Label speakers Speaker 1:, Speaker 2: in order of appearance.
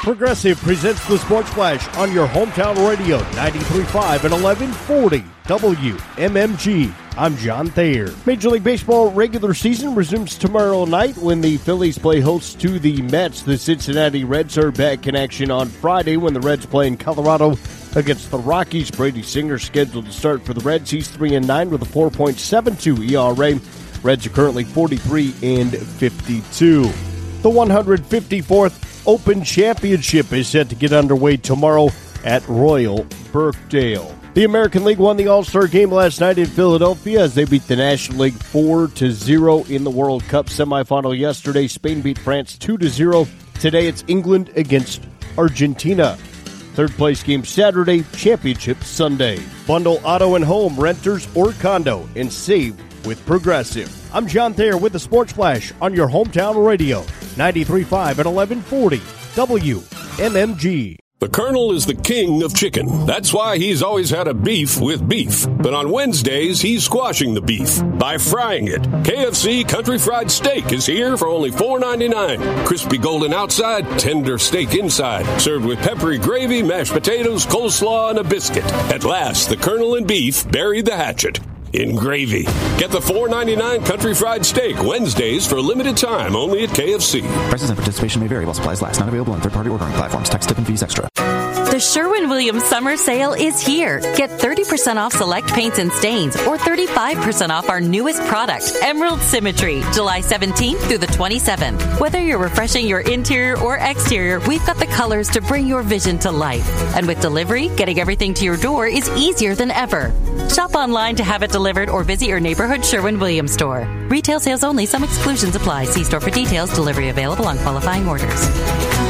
Speaker 1: Progressive presents the Sports Flash on your hometown radio, 93.5 and 1140 WMMG. I'm John Thayer. Major League Baseball regular season resumes tomorrow night when the Phillies play host to the Mets. The Cincinnati Reds are back in action on Friday when the Reds play in Colorado against the Rockies. Brady Singer scheduled to start for the Reds. He's 3-9 with a 4.72 ERA. Reds are currently 43-52. The 154th Open Championship is set to get underway tomorrow at Royal Birkdale. The American League won the All-Star Game last night in Philadelphia as they beat the National League 4-0 in the World Cup semifinal yesterday. Spain beat France 2-0. Today it's England against Argentina. Third place game Saturday, championship Sunday. Bundle auto and home, renters or condo, and save with Progressive. I'm John Thayer with the Sports Flash on your hometown radio, 93.5 and 1140 WMMG.
Speaker 2: The Colonel is the king of chicken. That's why he's always had a beef with beef. But on Wednesdays, he's squashing the beef by frying it. KFC Country Fried Steak is here for only $4.99. Crispy golden outside, tender steak inside. Served with peppery gravy, mashed potatoes, coleslaw, and a biscuit. At last, the Colonel and beef buried the hatchet in gravy. Get the $4.99 Country Fried Steak Wednesdays for a limited time only at KFC.
Speaker 3: Prices and participation may vary while supplies last. Not available on third-party ordering platforms. Tax, tip, and fees extra.
Speaker 4: The Sherwin-Williams Summer Sale is here. Get 30% off select paints and stains or 35% off our newest product, Emerald Symmetry, July 17th through the 27th. Whether you're refreshing your interior or exterior, we've got the colors to bring your vision to life. And with delivery, getting everything to your door is easier than ever. Shop online to have it delivered or visit your neighborhood Sherwin-Williams store. Retail sales only. Some exclusions apply. See store for details. Delivery available on qualifying orders.